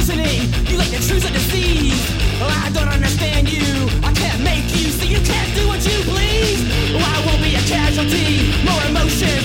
listening. You let the truth are deceived. Oh, I don't understand you. I can't make you see. You can't do what you please. Oh, I won't be a casualty. More emotion.